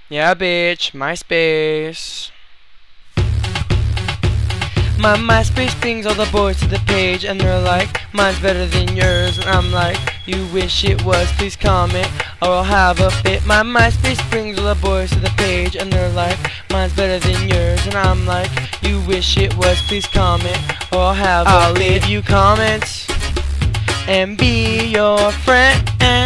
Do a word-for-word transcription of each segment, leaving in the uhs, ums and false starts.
Yeah, bitch, MySpace. My MySpace brings all the boys to the page, and they're like, mine's better than yours. And I'm like, you wish it was, please comment, or I'll have a fit. My MySpace brings all the boys to the page, and they're like, mine's better than yours. And I'm like, you wish it was, please comment, or I'll have a I'll fit. I'll leave you comments and be your friend.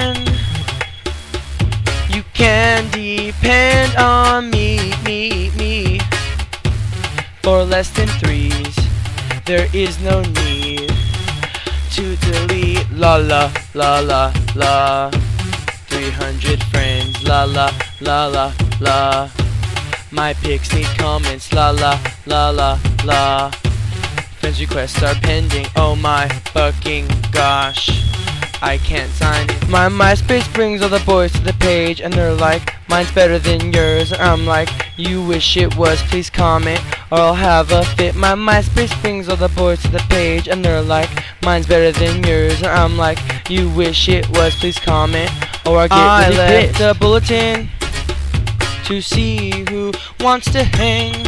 You can depend on me, me, me. For less than threes, there is no need to delete. La la la la la. three hundred friends. La la la la la. My pics need comments. La la la la la. Friends requests are pending. Oh my fucking gosh, I can't sign it. My MySpace brings all the boys to the page, and they're like, mine's better than yours. And I'm like, you wish it was, please comment, or I'll have a fit. My MySpace brings all the boys to the page, and they're like, mine's better than yours. And I'm like, you wish it was, please comment, or I'll get I really left the bulletin to see who wants to hang.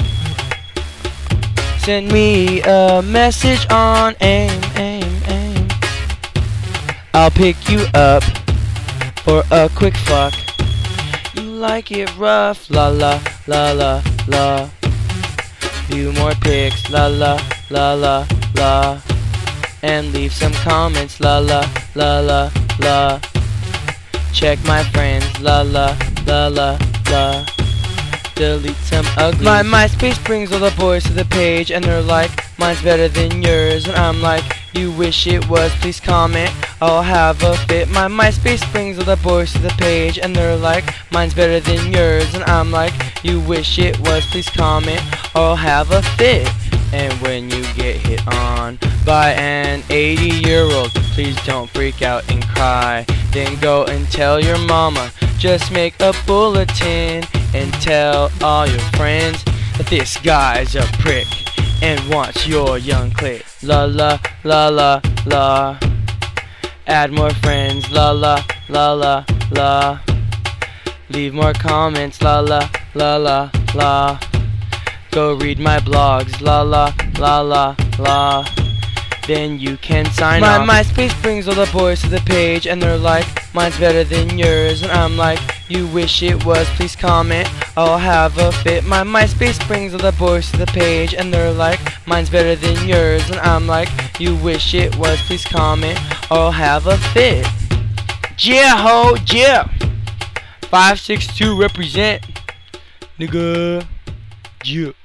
Send me a message on AIM, AIM, AIM. I'll pick you up for a quick fuck. You like it rough, la la la la la. View more pics, la la la la la. And leave some comments, la la la la la. Check my friends, la la la la la. Delete some ugly. My MySpace brings all the boys to the page, and they're like, mine's better than yours. And I'm like, you wish it was, please comment, I'll have a fit. My MySpace brings all the boys to the page, and they're like, mine's better than yours. And I'm like, you wish it was, please comment, or I'll have a fit. And when you get hit on by an eighty year old, please don't freak out and cry. Then go and tell your mama, just make a bulletin and tell all your friends that this guy's a prick and wants your young clique. La la la la la. Add more friends. La la la la la. Leave more comments. La la la la la. Go read my blogs. La la la la la. Then you can sign my off. My MySpace brings all the boys to the page, and they're like, mine's better than yours. And I'm like, you wish it was, please comment, I'll have a fit. My MySpace brings all the boys to the page, and they're like, mine's better than yours. And I'm like, you wish it was, please comment, or I'll have a fit. Yeah ho, yeah. five six two represent, nigga. Yeah.